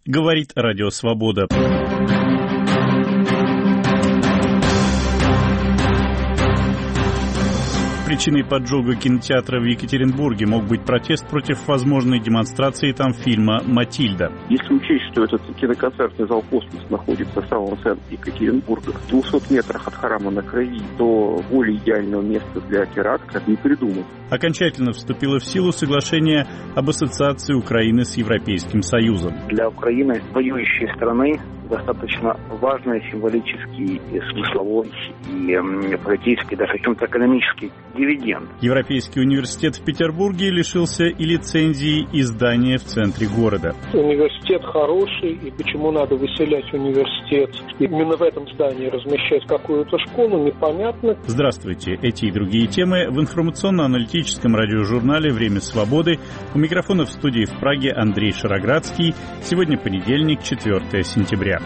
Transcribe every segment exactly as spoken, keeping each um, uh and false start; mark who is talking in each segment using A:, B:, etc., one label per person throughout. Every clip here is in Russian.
A: говорит Радио Свобода. Причиной поджога кинотеатра в Екатеринбурге мог быть протест против возможной демонстрации там фильма «Матильда».
B: Если учесть, что этот киноконцертный зал «Космос» находится в самом центре Екатеринбурга, в двухстах метрах от храма на Крови, то более идеального места для теракта не придумать.
A: Окончательно вступило в силу соглашение об ассоциации Украины с Европейским Союзом.
B: Для Украины, воюющей страны, достаточно важный символический, смысловой и политический, даже в чем-то экономический дивиденд.
A: Европейский университет в Петербурге лишился и лицензии и здания в центре города.
C: Университет хороший, и почему надо выселять университет? Именно в этом здании размещать какую-то школу, непонятно.
A: Здравствуйте. Эти и другие темы в информационно-аналитическом радиожурнале «Время свободы». У микрофона в студии в Праге Андрей Шароградский. Сегодня понедельник, четвёртое сентября.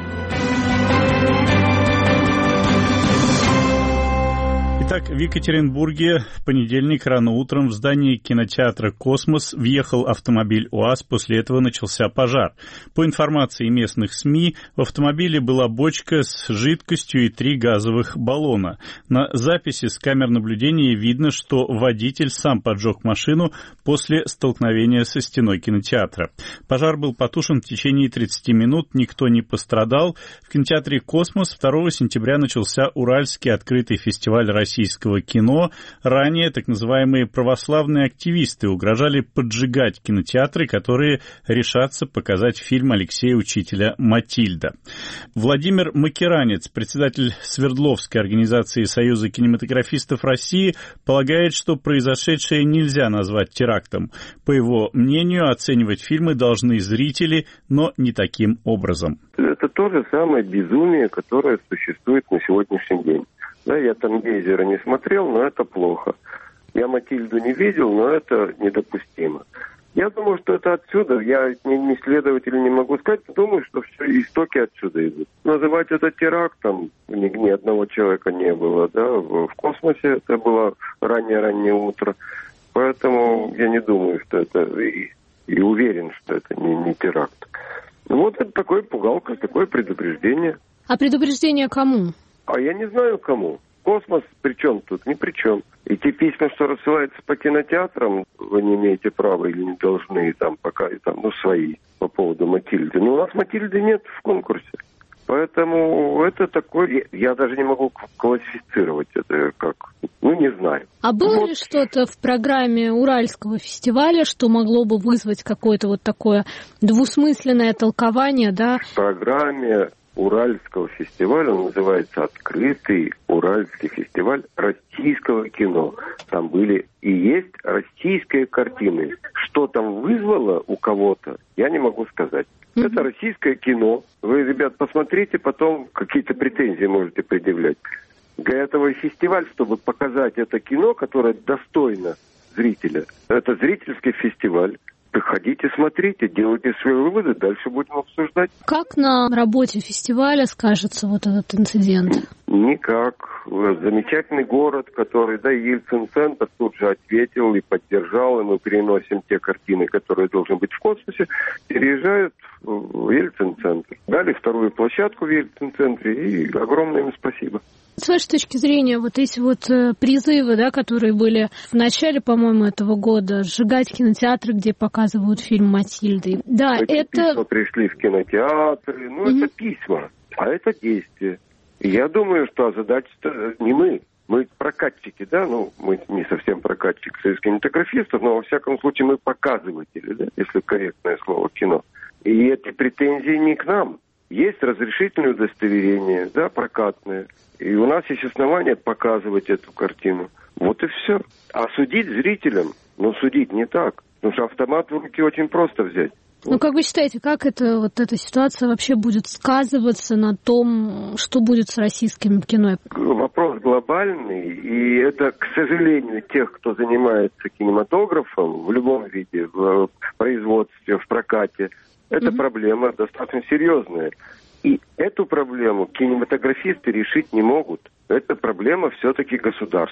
A: Итак, в Екатеринбурге в понедельник рано утром в здании кинотеатра «Космос» въехал автомобиль УАЗ, после этого начался пожар. По информации местных СМИ, в автомобиле была бочка с жидкостью и три газовых баллона. На записи с камер наблюдения видно, что водитель сам поджег машину после столкновения со стеной кинотеатра. Пожар был потушен в течение тридцати минут, никто не пострадал. В кинотеатре «Космос» второго сентября начался Уральский открытый фестиваль России кино. Ранее так называемые православные активисты угрожали поджигать кинотеатры, которые решатся показать фильм Алексея Учителя «Матильда». Владимир Макеранец, председатель Свердловской организации Союза кинематографистов России, полагает, что произошедшее нельзя назвать терактом. По его мнению, оценивать фильмы должны зрители, но не таким образом.
D: Это то же самое безумие, которое существует на сегодняшний день. Да, я там «Гейзера» не смотрел, но это плохо. Я «Матильду» не видел, но это недопустимо. Я думаю, что это отсюда. Я не, не следователь, не могу сказать. Думаю, что все истоки отсюда идут. Называть это терактом ни, ни одного человека не было. Да? В, в космосе это было раннее-раннее утро. Поэтому я не думаю, что это... И, и уверен, что это не, не теракт. Вот это такое пугалка, такое предупреждение.
E: А предупреждение кому?
D: А я не знаю кому. Космос при чем тут? Ни при чем. И те письма, что рассылаются по кинотеатрам, вы не имеете права или не должны, там пока, там, ну, свои по поводу «Матильды». Но у нас «Матильды» нет в конкурсе. Поэтому это такое... Я даже не могу классифицировать это как... Ну, не знаю.
E: А было
D: вот.
E: ли что-то в программе Уральского фестиваля, что могло бы вызвать какое-то вот такое двусмысленное толкование, да?
D: В программе Уральского фестиваля, он называется «Открытый Уральский фестиваль российского кино». Там были и есть российские картины. Что там вызвало у кого-то, я не могу сказать. Mm-hmm. Это российское кино. Вы, ребят, посмотрите, потом какие-то претензии можете предъявлять. Для этого и фестиваль, чтобы показать это кино, которое достойно зрителя. Это зрительский фестиваль. Приходите, смотрите, делайте свои выводы, дальше будем обсуждать.
E: Как на работе фестиваля скажется вот этот инцидент?
D: Никак. Замечательный город, который, да, Ельцин-центр тут же ответил и поддержал, и мы переносим те картины, которые должны быть в космосе, переезжают в Ельцин-центр. Дали вторую площадку в Ельцин-центре, и огромное им спасибо.
E: С вашей точки зрения, вот эти вот призывы, да, которые были в начале, по-моему, этого года, сжигать кинотеатры, где показывают фильм «Матильды». Да,
D: эти
E: это...
D: письма пришли в кинотеатры, ну, mm-hmm. это письма, а это действия. И я думаю, что задача-то не мы. Мы прокатчики, да, ну, мы не совсем прокатчик союз кинематографистов, но, во всяком случае, мы показыватели, да, если корректное слово «кино». И эти претензии не к нам. Есть разрешительное удостоверение, да, прокатное. И у нас есть основания показывать эту картину. Вот и все. А судить зрителям, ну, судить не так. Потому что автомат в руки очень просто взять.
E: Ну, как вы считаете, как это, вот эта ситуация вообще будет сказываться на том, что будет с российским кино?
D: Вопрос глобальный, и это, к сожалению, тех, кто занимается кинематографом в любом виде, в производстве, в прокате, эта mm-hmm. проблема достаточно серьезная. И эту проблему кинематографисты решить не могут. Это проблема все-таки государства.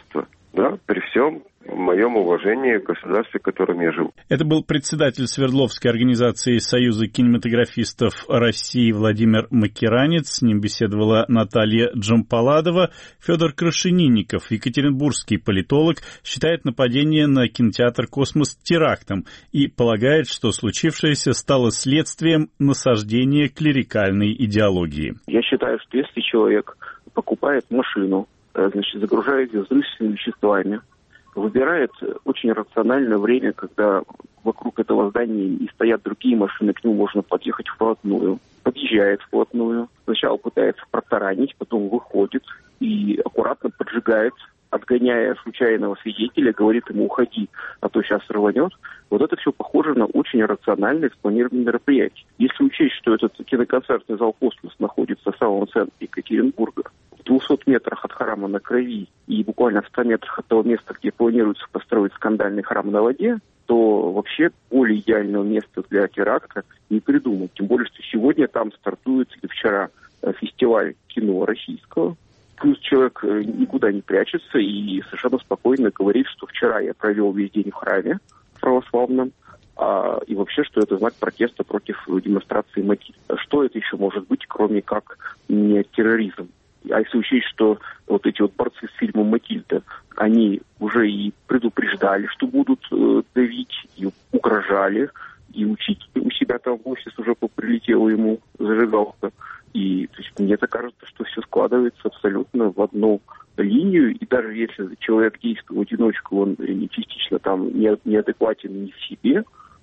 D: Да, при всем моем уважении к государству, в котором я живу.
A: Это был председатель Свердловской организации Союза кинематографистов России Владимир Макеранец. С ним беседовала Наталья Джампаладова. Федор Крашенинников, екатеринбургский политолог, считает нападение на кинотеатр «Космос» терактом и полагает, что случившееся стало следствием насаждения клерикальной идеологии.
B: Я считаю, что если человек покупает машину, значит, загружает ее взрывчатыми веществами, выбирает очень рациональное время, когда вокруг этого здания не стоят другие машины, к нему можно подъехать вплотную. Подъезжает вплотную, сначала пытается протаранить, потом выходит и аккуратно поджигает, отгоняя случайного свидетеля, говорит ему: уходи, а то сейчас рванет. Вот это все похоже на очень рациональное спланированное мероприятие. Если учесть, что этот киноконцертный зал «Космос» находится в самом центре Екатеринбурга, в двухстах метрах от храма на Крови и буквально в ста метрах от того места, где планируется построить скандальный храм на воде, то вообще более идеального места для теракта не придумать. Тем более, что сегодня там стартует, или вчера, фестиваль кино российского. Плюс человек никуда не прячется и совершенно спокойно говорит, что вчера я провел весь день в храме православном, а, и вообще, что это знак протеста против демонстрации Матильды. Что это еще может быть, кроме как не терроризм? А если учесть, что вот эти вот борцы с фильмом «Матильда», они уже и предупреждали, что будут э, давить, и угрожали, и учитель у себя там в офис уже прилетела ему зажигалка. И то есть, мне так кажется, что все складывается абсолютно в одну линию, и даже если человек действует в одиночку, он частично там неадекватен не в себе,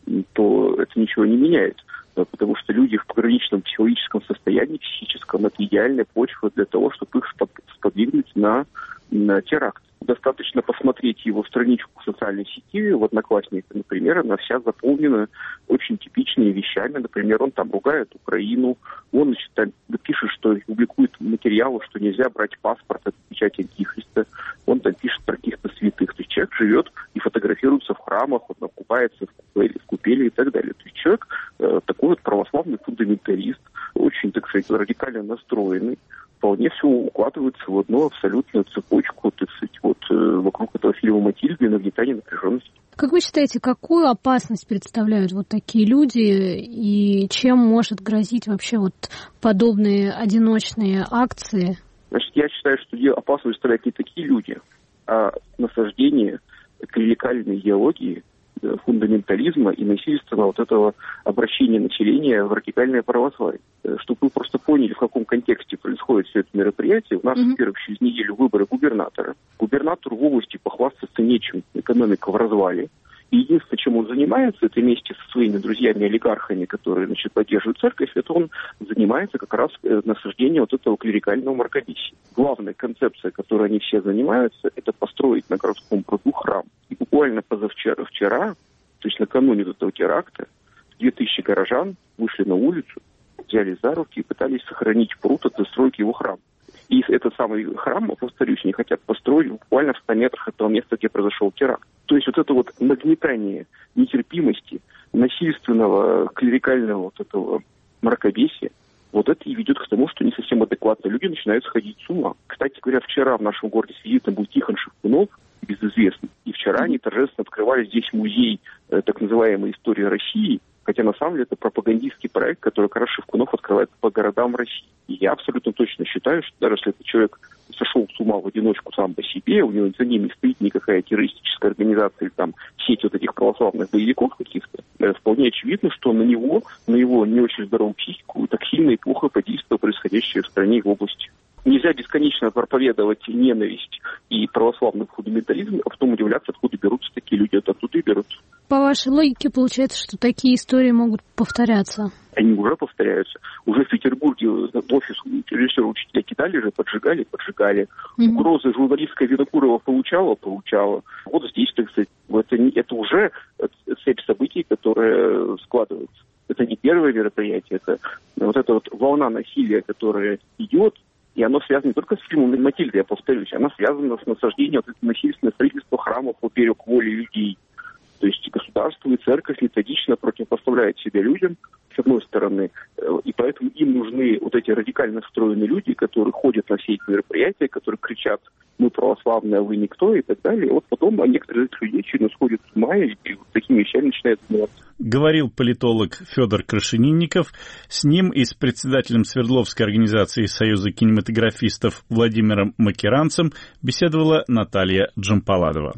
B: то это ничего не меняет. Потому что люди в пограничном психологическом состоянии, психическом, это идеальная почва для того, чтобы их сподвигнуть на, на теракт. Достаточно посмотреть его страничку в социальной сети, в Одноклассниках, например, она вся заполнена очень типичными вещами. Например, он там ругает Украину, он, значит, там пишет, что публикует материалы, что нельзя брать паспорт от печати антихриста, он там пишет про каких-то святых. То есть человек живет и фотографируется в храмах, он купается в купели, в купели и так далее. То есть человек э, такой вот православный фундаменталист, очень, так сказать, радикально настроенный, вполне все укладывается в одну абсолютную цепочку, так сказать, вот э, вокруг этого фильма «Матильда» и нагнетания напряженности.
E: Как вы считаете, какую опасность представляют вот такие люди и чем может грозить вообще вот подобные одиночные акции?
B: Значит, я считаю, что опасность представляют не такие люди, а насаждение клерикальной идеологии, фундаментализма и насильственного вот этого обращения населения в радикальное православие. Чтобы вы просто поняли, в каком контексте происходит все это мероприятие, у нас, mm-hmm. во-первых, через неделю выборы губернатора. Губернатору в области похвастаться нечем, экономика в развале. И единственное, чем он занимается, это вместе со своими друзьями-олигархами, которые, значит, поддерживают церковь, это он занимается как раз насаждением вот этого клерикального мракобесия. Главная концепция, которой они все занимаются, это построить на городском пруду храм. И буквально позавчера, вчера, то есть накануне этого теракта, две тысячи горожан вышли на улицу, взяли за руки и пытались сохранить пруд от застройки его храма. И этот самый храм, повторюсь, не хотят построить буквально в ста метрах от того места, где произошел теракт. То есть вот это вот нагнетание нетерпимости, насильственного, клерикального вот этого мракобесия, вот это и ведет к тому, что не совсем адекватные люди начинают сходить с ума. Кстати говоря, вчера в нашем городе свидетелем был Тихон Шевкунов, безызвестный. И вчера они торжественно открывали здесь музей э, так называемой истории России, хотя на самом деле это пропагандистский проект, который как раз Шевкунов открывает по городам России. И я абсолютно точно считаю, что даже если этот человек сошел с ума в одиночку сам по себе, у него за ним не стоит никакая террористическая организация или там сеть вот этих православных боевиков каких-то, вполне очевидно, что на него, на его не очень здоровую психику так сильно и плохо подействовало происходящее в стране и в области. Нельзя бесконечно проповедовать ненависть и православный фундаментализм, а потом удивляться, откуда берутся такие люди, оттуда и берутся.
E: По вашей логике получается, что такие истории могут повторяться?
B: Они уже повторяются. Уже в Петербурге офис режиссера учителя кидали же, поджигали, поджигали. Mm-hmm. Угрозы журналистка Винокурова получала, получала. Вот здесь, так сказать, это, не, это уже цепь событий, которая складывается. Это не первое мероприятие, это вот эта вот волна насилия, которая идет. И оно связано не только с фильмом «Матильда», я повторюсь, оно связано с насаждением вот этого насильственного строительства храмов поперек воли людей. То есть государство и церковь методично противопоставляют себя людям, с одной стороны, и поэтому им нужны вот эти радикально настроенные люди, которые ходят на все эти мероприятия, которые кричат мы православные, а вы никто и так далее. И вот потом некоторые люди очень сходят с ума и вот такими вещами начинают заниматься.
A: Говорил политолог Федор Крашенинников. С ним и с председателем Свердловской организации Союза кинематографистов Владимиром Макеранцем беседовала Наталья Джампаладова.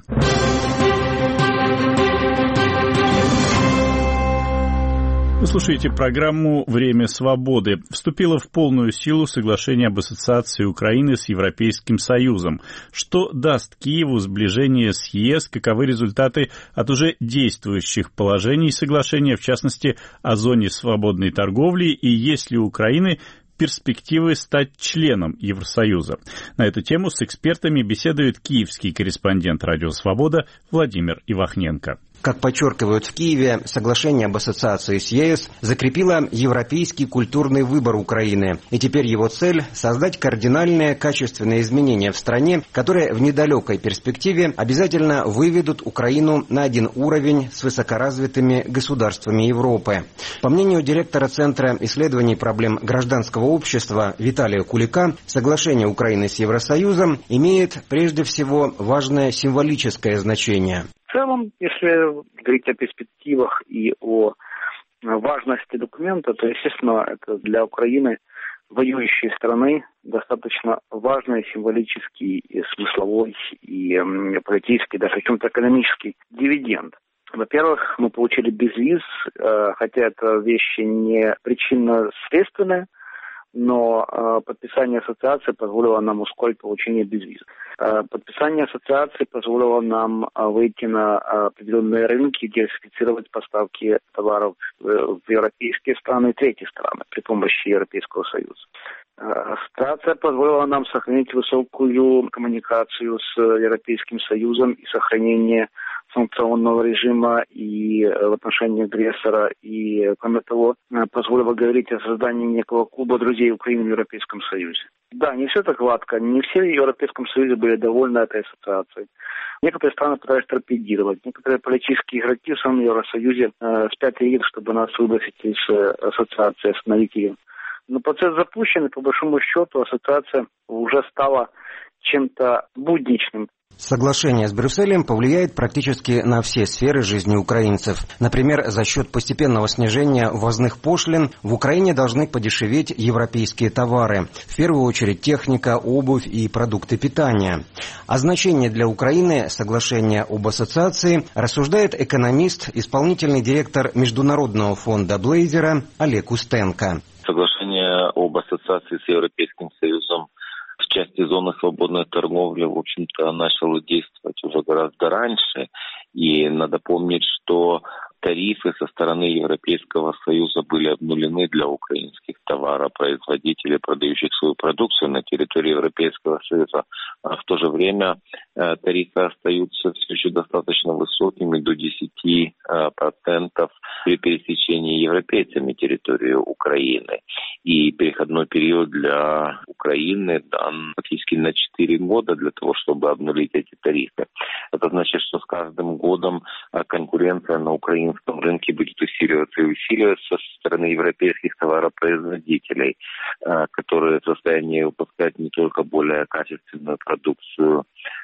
A: Вы слушаете программу «Время свободы». Вступило в полную силу соглашение об ассоциации Украины с Европейским Союзом. Что даст Киеву сближение с ЕС? Каковы результаты от уже действующих положений соглашения, в частности, о зоне свободной торговли? И есть ли у Украины перспективы стать членом Евросоюза? На эту тему с экспертами беседует киевский корреспондент «Радио Свобода» Владимир Ивахненко.
F: Как подчеркивают в Киеве, соглашение об ассоциации с ЕС закрепило европейский культурный выбор Украины. И теперь его цель – создать кардинальные качественные изменения в стране, которые в недалекой перспективе обязательно выведут Украину на один уровень с высокоразвитыми государствами Европы. По мнению директора Центра исследований проблем гражданского общества Виталия Кулика, соглашение Украины с Евросоюзом имеет прежде всего важное символическое значение.
G: В целом, если говорить о перспективах и о важности документа, то, естественно, это для Украины, воюющей страны, достаточно важный символический, и смысловой, и политический, даже в чем-то экономический дивиденд. Во-первых, мы получили безвиз, хотя это вещи не причинно-следственные, но э, подписание ассоциации позволило нам ускорить получение безвиза. Э, подписание ассоциации позволило нам э, выйти на э, определенные рынки, диверсифицировать поставки товаров э, в европейские страны и третьи страны при помощи Европейского Союза. Э, ассоциация позволила нам сохранить высокую коммуникацию с Европейским Союзом и сохранение санкционного режима и в отношении агрессора, и, кроме того, позволило говорить о создании некого клуба друзей Украины в Европейском Союзе. Да, не все так гладко, не все в Европейском Союзе были довольны этой ассоциацией. Некоторые страны пытались торпедировать, некоторые политические игроки в самом Евросоюзе э, спят и видят, чтобы нас выбросить из э, ассоциации, остановить ее. Но процесс запущен, и по большому счету ассоциация уже стала чем-то будничным.
F: Соглашение с Брюсселем повлияет практически на все сферы жизни украинцев. Например, за счет постепенного снижения ввозных пошлин в Украине должны подешеветь европейские товары. В первую очередь техника, обувь и продукты питания. О значении для Украины соглашения об ассоциации рассуждает экономист, исполнительный директор Международного фонда Блейзера Олег Устенко.
H: Соглашение об ассоциации с Европейским Союзом в части зоны свободной торговли, в общем-то, начало действовать уже гораздо раньше. И надо помнить, что тарифы со стороны Европейского Союза были обнулены для украинских товаропроизводителей, продающих свою продукцию на территории Европейского Союза. А в то же время э, тарифы остаются все еще достаточно высокими, до десять процентов при пересечении европейцами территории Украины. И переходной период для Украины дан фактически на четыре года для того, чтобы обнулить эти тарифы. Это значит, что с каждым годом конкуренция на Украине в рынке будет усиливаться и усиливаться со стороны европейских товаропроизводителей, которые в состоянии выпускать не только более качественную продукцию,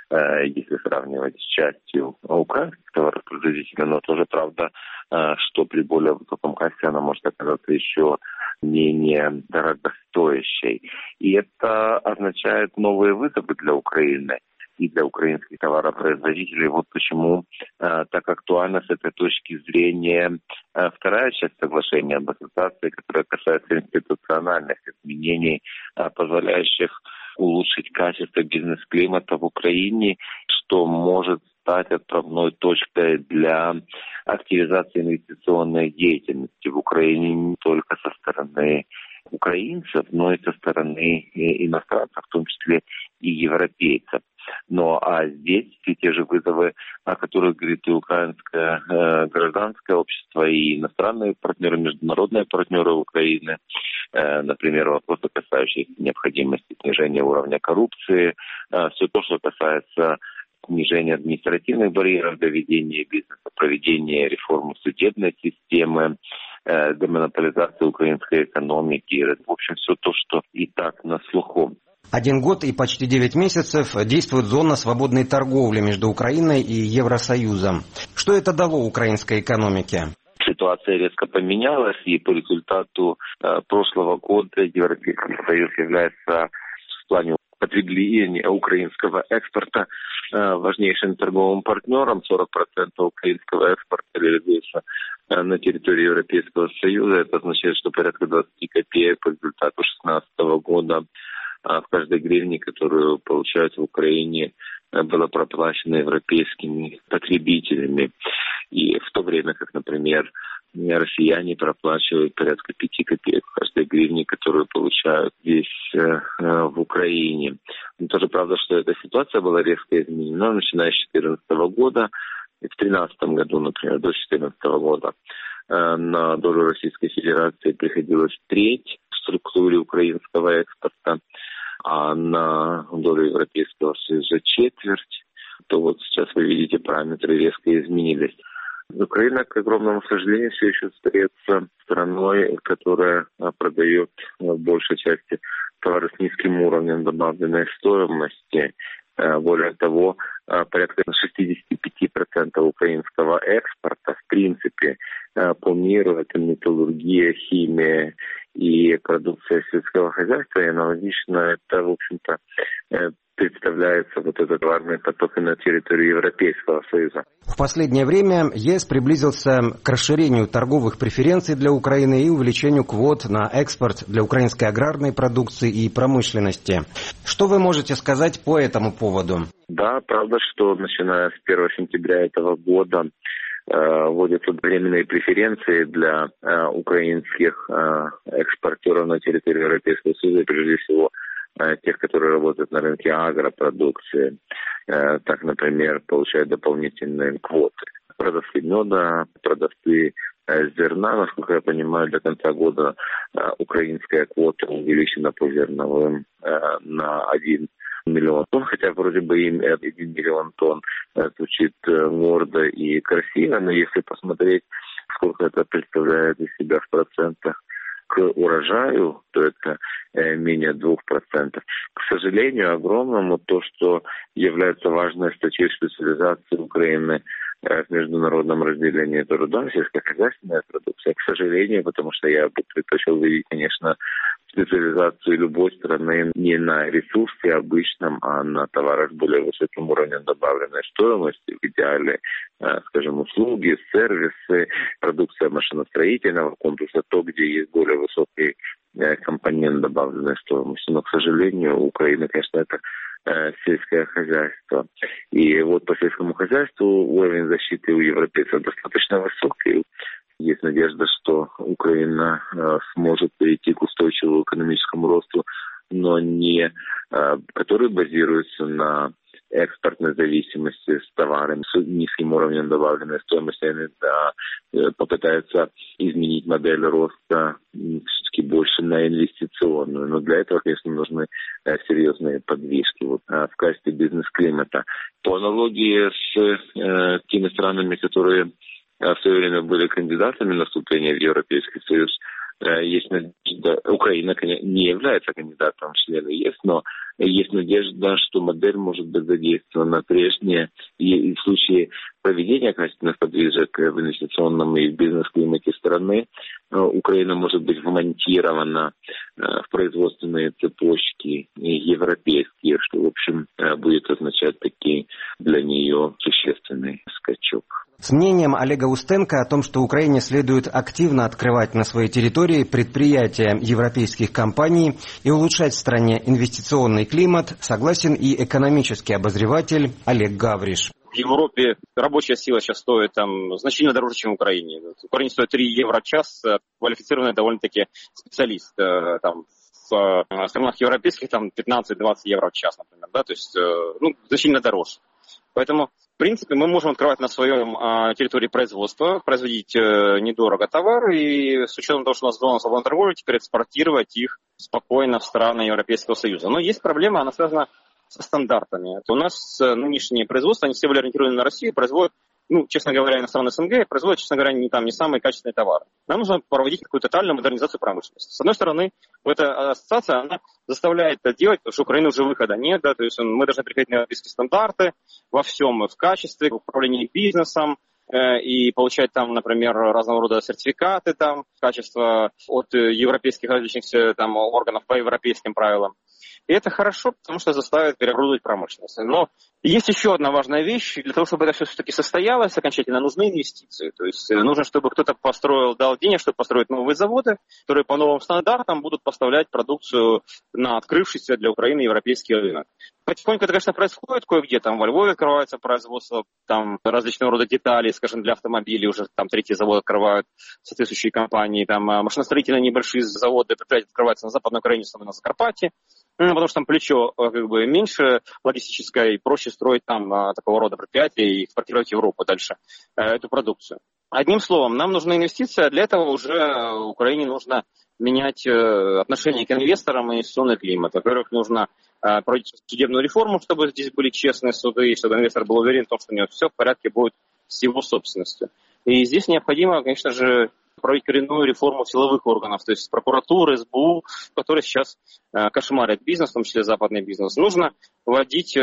H: если сравнивать с частью украинских товаропроизводителей, но тоже правда, что при более высоком качестве она может оказаться еще менее дорогостоящей. И это означает новые вызовы для Украины и для украинских товаропроизводителей. Вот почему э, так актуальна с этой точки зрения э, вторая часть соглашения об ассоциации, которая касается институциональных изменений, э, позволяющих улучшить качество бизнес-климата в Украине, что может стать отправной точкой для активизации инвестиционной деятельности в Украине не только со стороны украинцев, но и со стороны иностранцев, в том числе и европейцев. Но а здесь все те же вызовы, о которых говорит и украинское э, гражданское общество, и иностранные партнеры, международные партнеры Украины, э, например, вопросы, касающиеся необходимости снижения уровня коррупции, э, все то, что касается снижения административных барьеров для ведения бизнеса, проведения реформы судебной системы, э, демонополизации украинской экономики, в общем, все то, что и так на слуху.
F: Один год и почти девять месяцев действует зона свободной торговли между Украиной и Евросоюзом. Что это дало украинской экономике?
H: Ситуация резко поменялась, и по результату э, прошлого года Европейский Союз является в плане потребления украинского экспорта э, важнейшим торговым партнером. сорок процентов украинского экспорта реализуется э, на территории Европейского Союза. Это означает, что порядка двадцать копеек по результату две тысячи шестнадцатого года э, в каждой гривне, которую получают в Украине, э, было проплачено европейскими потребителями. И в то время как, например, россияне проплачивают порядка пяти копеек в каждой гривне, которую получают здесь, э, в Украине. Но тоже правда, что эта ситуация была резко изменена, начиная с две тысячи четырнадцатого года. И в две тысячи тринадцатом году, например, до две тысячи четырнадцатого года э, на долю Российской Федерации приходилось треть в структуре украинского экспорта, а на долю Европейского Союза четверть. То вот сейчас вы видите, параметры резко изменились. Украина, к огромному сожалению, все еще остается страной, которая продает в большей части товары с низким уровнем добавленной стоимости. Более того, порядка шестьдесят пять процентов украинского экспорта, в принципе, по миру, это металлургия, химия и продукция сельского хозяйства. И аналогично это, в общем-то, представляется вот этот товарный поток и на территории Европейского Союза.
F: В последнее время ЕС приблизился к расширению торговых преференций для Украины и увеличению квот на экспорт для украинской аграрной продукции и промышленности. Что вы можете сказать по этому поводу?
H: Да, правда, что начиная с первого сентября этого года э, вводятся временные преференции для э, украинских э, экспортеров на территории Европейского Союза, прежде всего тех, которые работают на рынке агропродукции. Так, например, получают дополнительные квоты. Продавцы меда, продавцы зерна, насколько я понимаю, до конца года украинская квота увеличена по зерновым на один миллион тонн, хотя вроде бы им один миллион тонн звучит гордо и красиво, но если посмотреть, сколько это представляет из себя в процентах к урожаю, то это э, менее двух процентов. К сожалению, огромному то, что является важной статьей специализации Украины э, в международном разделении труда, сельскохозяйственная продукция, к сожалению, потому что я бы предпочел видеть, конечно, специализацию любой страны не на ресурсе обычном, а на товарах с более высоким уровнем добавленной стоимости, в идеале, скажем, услуги, сервисы, продукция машиностроительного комплекса, то, где есть более высокий компонент добавленной стоимости. Но, к сожалению, у Украины, конечно, это сельское хозяйство. И вот по сельскому хозяйству уровень защиты у европейцев достаточно высокий. Есть надежда, что Украина э, сможет перейти к устойчивому экономическому росту, но не э, который базируется на экспортной зависимости с товарами с низким уровнем добавленной стоимости, а э, попытается изменить модель роста все-таки больше на инвестиционную. Но для этого, конечно, нужны э, серьезные подвижки вот, э, в качестве бизнес-климата. По аналогии с э, теми странами, которые в свое время были кандидатами на вступление в Европейский Союз. Есть надежда, Украина не является кандидатом в члены ЕС, но есть надежда, что модель может быть задействована прежняя, и в случае проведения качественных подвижек в инвестиционном и в бизнес-климате страны Украина может быть вмонтирована в производственные цепочки европейские, что, в общем, будет означать таки для нее существенный скачок.
F: С мнением Олега Устенко о том, что Украине следует активно открывать на своей территории предприятия европейских компаний и улучшать в стране инвестиционный климат, согласен и экономический обозреватель Олег Гавриш.
I: В Европе рабочая сила сейчас стоит там значительно дороже, чем в Украине. В Украине стоит три евро в час, квалифицированный довольно-таки специалист. Там, в странах европейских там пятнадцать-двадцать евро в час, например, да, то есть ну, значительно дороже. Поэтому, в принципе, мы можем открывать на своем э, территории производства, производить э, недорого товары и с учетом того, что у нас зона свободной торговли, теперь экспортировать их спокойно в страны Европейского Союза. Но есть проблема, она связана со стандартами. Это у нас нынешние производства, они все были ориентированы на Россию, производят ну, честно говоря, иностранные СНГ производят, честно говоря, не, там, не самые качественные товары. Нам нужно проводить какую-то тотальную модернизацию промышленности. С одной стороны, эта ассоциация, она заставляет это делать, потому что у Украины уже выхода нет, да, то есть мы должны приходить на европейские стандарты во всем, в качестве, в управлении бизнесом, э, и получать там, например, разного рода сертификаты, там, качество от европейских различных там, органов по европейским правилам. И это хорошо, потому что заставит переоборудовать промышленность. Но есть еще одна важная вещь. Для того, чтобы это все-таки состоялось окончательно, нужны инвестиции. То есть нужно, чтобы кто-то построил, дал денег, чтобы построить новые заводы, которые по новым стандартам будут поставлять продукцию на открывшийся для Украины европейский рынок. Потихоньку это, конечно, происходит кое-где. Там во Львове открывается производство там, различного рода деталей, скажем, для автомобилей. Уже там третий завод открывают соответствующие компании. Там машиностроительные небольшие заводы, предприятия открываются на Западной Украине, особенно на Закарпатье. Ну, потому что там плечо как бы меньше логистическое, и проще строить там такого рода предприятия и экспортировать в Европу дальше эту продукцию. Одним словом, нам нужны инвестиции, а для этого уже Украине нужно менять отношение к инвесторам и инвестиционный климат. Во-первых, нужно проводить судебную реформу, чтобы здесь были честные суды, и чтобы инвестор был уверен в том, что у него все в порядке будет с его собственностью. И здесь необходимо, конечно же, проводить коренную реформу силовых органов, то есть прокуратуры, эс бэ у, которые сейчас э, кошмарят бизнес, в том числе западный бизнес. Нужно вводить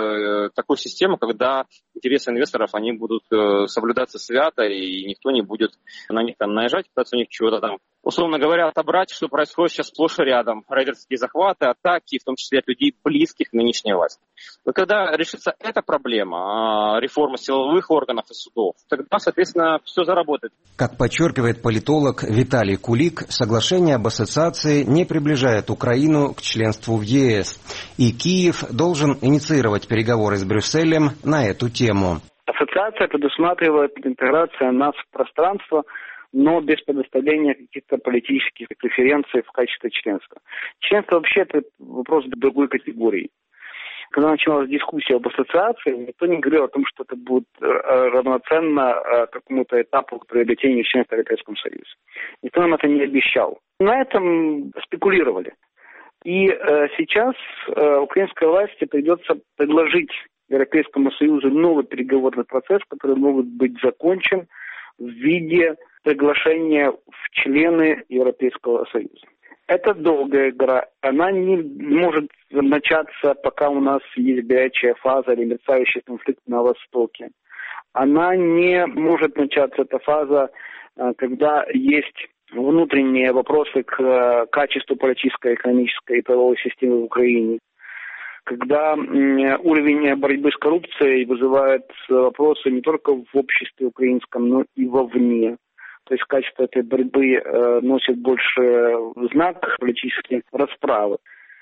I: э, такую систему, когда интересы инвесторов, они будут э, соблюдаться свято, и никто не будет на них там наезжать, пытаться у них чего-то там, условно говоря, отобрать, что происходит сейчас сплошь и рядом. Рейдерские захваты, атаки, в том числе от людей, близких к нынешней власти. Но когда решится эта проблема, э, реформа силовых органов и судов, тогда, соответственно, все заработает.
F: Как подчеркивает политолог Виталий Кулик, соглашение об ассоциации не приближает Украину к членству в е эс, и Киев должен инициировать переговоры с Брюсселем на эту тему.
G: Ассоциация предусматривает интеграцию нас в пространство, но без предоставления каких-то политических преференций в качестве членства. Членство вообще это вопрос другой категории. Когда началась дискуссия об ассоциации, никто не говорил о том, что это будет равноценно какому-то этапу приобретения членства в Европейском Союзе. Никто нам это не обещал. На этом спекулировали. И э, сейчас э, украинской власти придется предложить Европейскому Союзу новый переговорный процесс, который может быть закончен в виде приглашения в члены Европейского Союза. Это долгая игра. Она не может начаться, пока у нас есть горячая фаза или мерцающий конфликт на Востоке. Она не может начаться, эта фаза, когда есть внутренние вопросы к качеству политической, экономической и правовой системы в Украине. Когда уровень борьбы с коррупцией вызывает вопросы не только в обществе украинском, но и вовне. То есть качество этой борьбы э, носит больше знак политической расправы.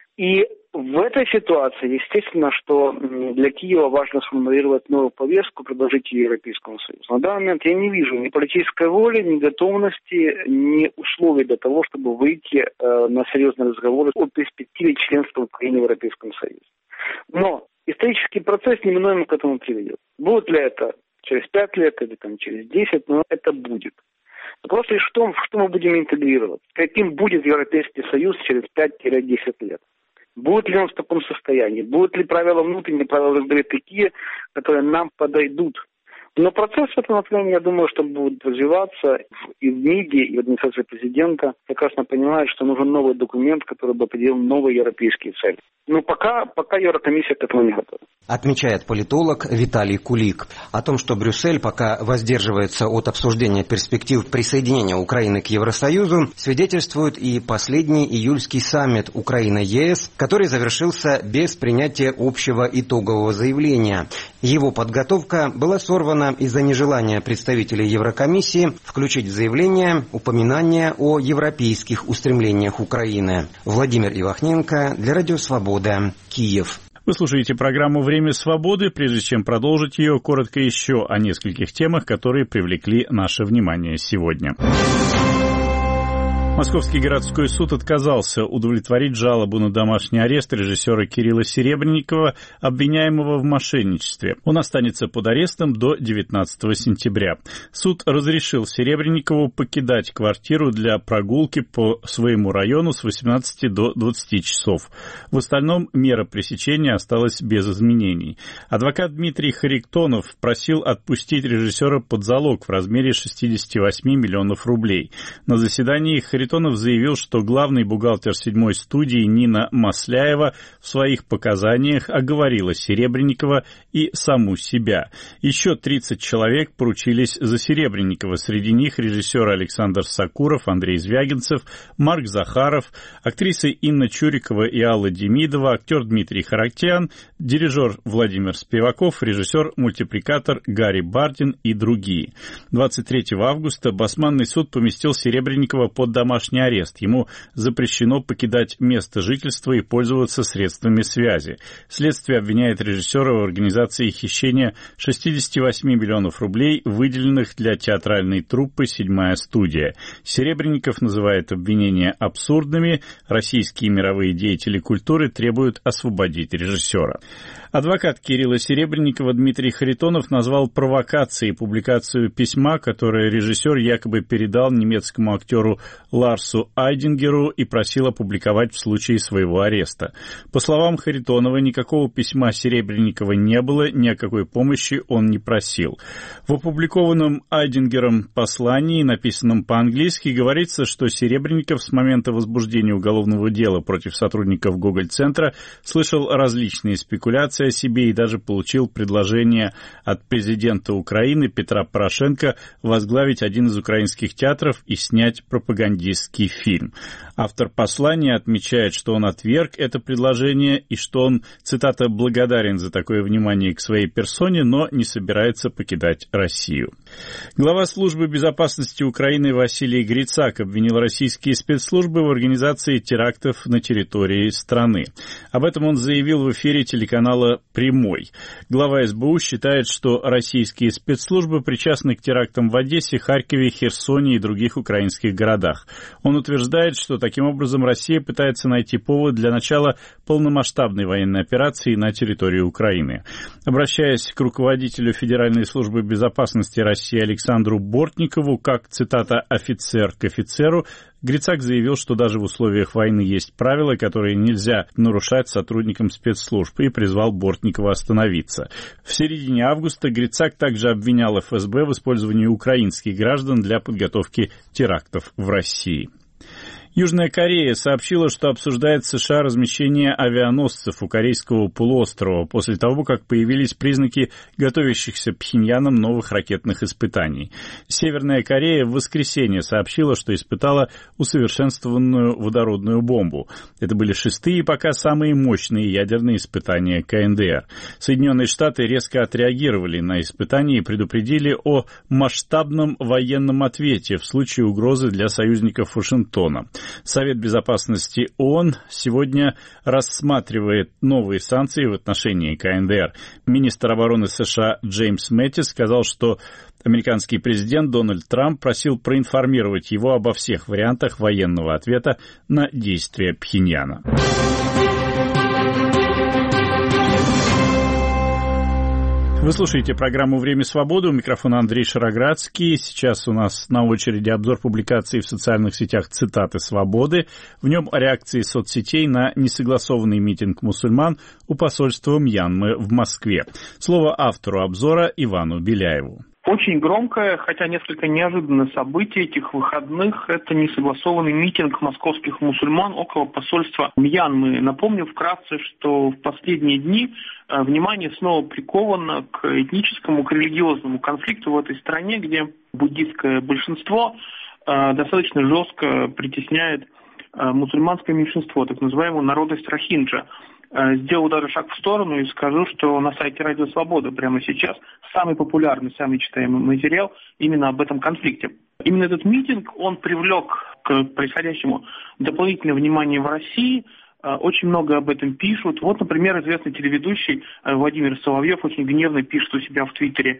G: И в этой ситуации, естественно, что для Киева важно сформулировать новую повестку, предложить ее Европейскому Союзу. На данный момент я не вижу ни политической воли, ни готовности, ни условий для того, чтобы выйти э, на серьезные разговоры о перспективе членства Украины в Европейском Союзе. Но исторический процесс неминуемо к этому приведет. Будет ли это через пять лет или там, через десять, но это будет. Вопрос лишь в том, что мы будем интегрировать. Каким будет Европейский Союз через пять-десять лет. Будет ли он в таком состоянии? Будут ли правила внутренние, правила такие, которые нам подойдут? Но процесс в этом направлении, я думаю, что будет развиваться. И в МИДе, и в администрации президента прекрасно понимают, что нужен новый документ, который бы определил новые европейские цели. Но пока, пока Еврокомиссия к этому не готова.
F: Отмечает политолог Виталий Кулик. О том, что Брюссель пока воздерживается от обсуждения перспектив присоединения Украины к Евросоюзу, свидетельствует и последний июльский саммит Украина-е эс, который завершился без принятия общего итогового заявления. Его подготовка была сорвана из-за нежелания представителей Еврокомиссии включить в заявление упоминание о европейских устремлениях Украины. Владимир Ивахненко для Радио Свобода, Киев.
A: Вы слушаете программу «Время свободы». Прежде чем продолжить ее, коротко еще о нескольких темах, которые привлекли наше внимание сегодня. Московский городской суд отказался удовлетворить жалобу на домашний арест режиссера Кирилла Серебренникова, обвиняемого в мошенничестве. Он останется под арестом до девятнадцатого сентября. Суд разрешил Серебренникову покидать квартиру для прогулки по своему району с восемнадцати до двадцати часов. В остальном мера пресечения осталась без изменений. Адвокат Дмитрий Харитонов просил отпустить режиссера под залог в размере шестидесяти восьми миллионов рублей. На заседании Харитонов Харитонов заявил, что главный бухгалтер седьмой студии Нина Масляева в своих показаниях оговорила Серебренникова и саму себя. Еще тридцать человек поручились за Серебренникова. Среди них режиссер Александр Сакуров, Андрей Звягинцев, Марк Захаров, актрисы Инна Чурикова и Алла Демидова, актер Дмитрий Характян, дирижер Владимир Спиваков, режиссер-мультипликатор Гарри Бардин и другие. двадцать третьего августа Басманный суд поместил Серебренникова под домашний арест. Ему запрещено покидать место жительства и пользоваться средствами связи. Следствие обвиняет режиссера в организации хищения шестидесяти восьми миллионов рублей, выделенных для театральной труппы «Седьмая студия». Серебренников называет обвинения абсурдными. Российские мировые деятели культуры требуют освободить режиссера. Адвокат Кирилла Серебренникова Дмитрий Харитонов назвал провокацией публикацию письма, которое режиссер якобы передал немецкому актеру Ларсу Айдингеру и просил опубликовать в случае своего ареста. По словам Харитонова, никакого письма Серебренникова не было, ни о какой помощи он не просил. В опубликованном Айдингером послании, написанном по-английски, говорится, что Серебренников с момента возбуждения уголовного дела против сотрудников Гоголь-центра слышал различные спекуляции о себе и даже получил предложение от президента Украины Петра Порошенко возглавить один из украинских театров и снять пропагандистский фильм. Автор послания отмечает, что он отверг это предложение и что он, цитата, «благодарен за такое внимание к своей персоне, но не собирается покидать Россию». Глава службы безопасности Украины Василий Грицак обвинил российские спецслужбы в организации терактов на территории страны. Об этом он заявил в эфире телеканала «Прямой». Глава эс бэ у считает, что российские спецслужбы причастны к терактам в Одессе, Харькове, Херсоне и других украинских городах. Он утверждает, что таким образом Россия пытается найти повод для начала полномасштабной военной операции на территории Украины. Обращаясь к руководителю Федеральной службы безопасности России Александру Бортникову, как, цитата, «офицер к офицеру», Грицак заявил, что даже в условиях войны есть правила, которые нельзя нарушать сотрудникам спецслужб, и призвал Бортникова остановиться. В середине августа Грицак также обвинял эф эс бэ в использовании украинских граждан для подготовки терактов в России. Южная Корея сообщила, что обсуждает США размещение авианосцев у Корейского полуострова после того, как появились признаки готовящихся Пхеньяном новых ракетных испытаний. Северная Корея в воскресенье сообщила, что испытала усовершенствованную водородную бомбу. Это были шестые пока самые мощные ядерные испытания ка эн дэ эр. Соединенные Штаты резко отреагировали на испытания и предупредили о масштабном военном ответе в случае угрозы для союзников Вашингтона. Совет безопасности ООН сегодня рассматривает новые санкции в отношении ка эн дэ эр. Министр обороны США Джеймс Мэттис сказал, что американский президент Дональд Трамп просил проинформировать его обо всех вариантах военного ответа на действия Пхеньяна. Вы слушаете программу «Время свободы». У микрофона Андрей Шароградский. Сейчас у нас на очереди обзор публикаций в социальных сетях «Цитаты свободы». В нем реакции соцсетей на несогласованный митинг мусульман у посольства Мьянмы в Москве. Слово автору обзора Ивану Беляеву.
J: Очень громкое, хотя несколько неожиданное событие этих выходных – это несогласованный митинг московских мусульман около посольства Мьянмы. Напомню вкратце, что в последние дни внимание снова приковано к этническому, к религиозному конфликту в этой стране, где буддистское большинство достаточно жестко притесняет мусульманское меньшинство, так называемую народность рохинджа. Сделаю даже шаг в сторону и скажу, что на сайте Радио Свобода прямо сейчас самый популярный, самый читаемый материал именно об этом конфликте. Именно этот митинг, он привлек к происходящему дополнительное внимание в России. Очень много об этом пишут. Вот, например, известный телеведущий Владимир Соловьев очень гневно пишет у себя в Твиттере: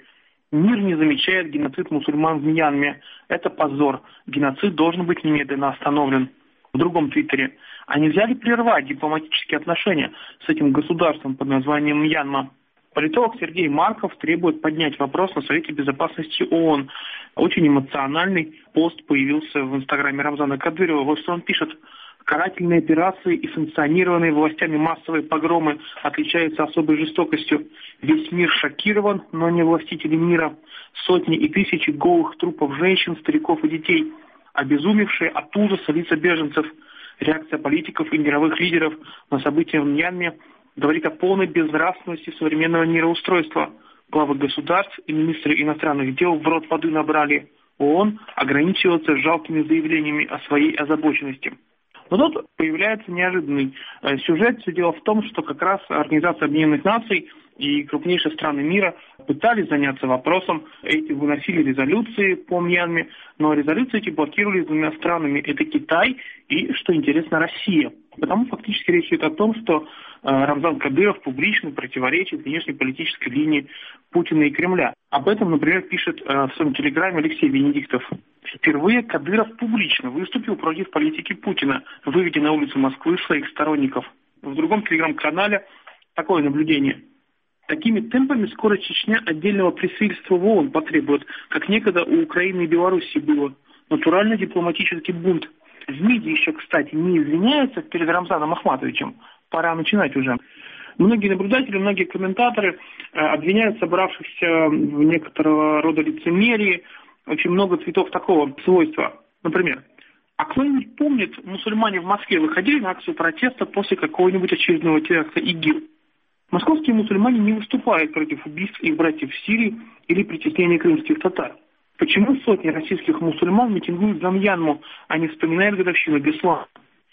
J: Мир не замечает геноцид мусульман в Мьянме. Это позор. Геноцид должен быть немедленно остановлен. В другом твиттере. А нельзя ли прервать дипломатические отношения с этим государством под названием Мьянма? Политолог Сергей Марков требует поднять вопрос на Совете Безопасности ООН. Очень эмоциональный пост появился в инстаграме Рамзана Кадырова. Вот что он пишет. Карательные операции и санкционированные властями массовые погромы отличаются особой жестокостью. Весь мир шокирован, но не властители мира. Сотни и тысячи голых трупов женщин, стариков и детей. Обезумевшие от ужаса лица беженцев. Реакция политиков и мировых лидеров на события в Мьянме говорит о полной безнравственности современного мироустройства. Главы государств и министры иностранных дел в рот воды набрали. ООН ограничивается жалкими заявлениями о своей озабоченности. Но тут появляется неожиданный сюжет. Все дело в том, что как раз Организация Объединенных Наций и крупнейшие страны мира пытались заняться вопросом, эти выносили резолюции по Мьянме, но резолюции эти блокировали двумя странами. Это Китай и, что интересно, Россия. Потому фактически речь идет о том, что Рамзан Кадыров публично противоречит внешнеполитической линии Путина и Кремля. Об этом, например, пишет в своем телеграме Алексей Венедиктов. Впервые Кадыров публично выступил против политики Путина, выведя на улицу Москвы своих сторонников. В другом телеграм-канале такое наблюдение. Такими темпами скоро Чечня отдельного представительства в ООН потребует, как некогда у Украины и Белоруссии было. Натуральный дипломатический бунт. В МИДе еще, кстати, не извиняются перед Рамзаном Ахматовичем. Пора начинать уже. Многие наблюдатели, многие комментаторы э, обвиняют собравшихся в некоторого рода лицемерии. Очень много цветов такого свойства. Например, а кто-нибудь помнит, мусульмане в Москве выходили на акцию протеста после какого-нибудь очередного теракта ИГИЛ? Московские мусульмане не выступают против убийств их братьев в Сирии или притеснения крымских татар. Почему сотни российских мусульман митингуют за Мьянму, а не вспоминают годовщину Беслана?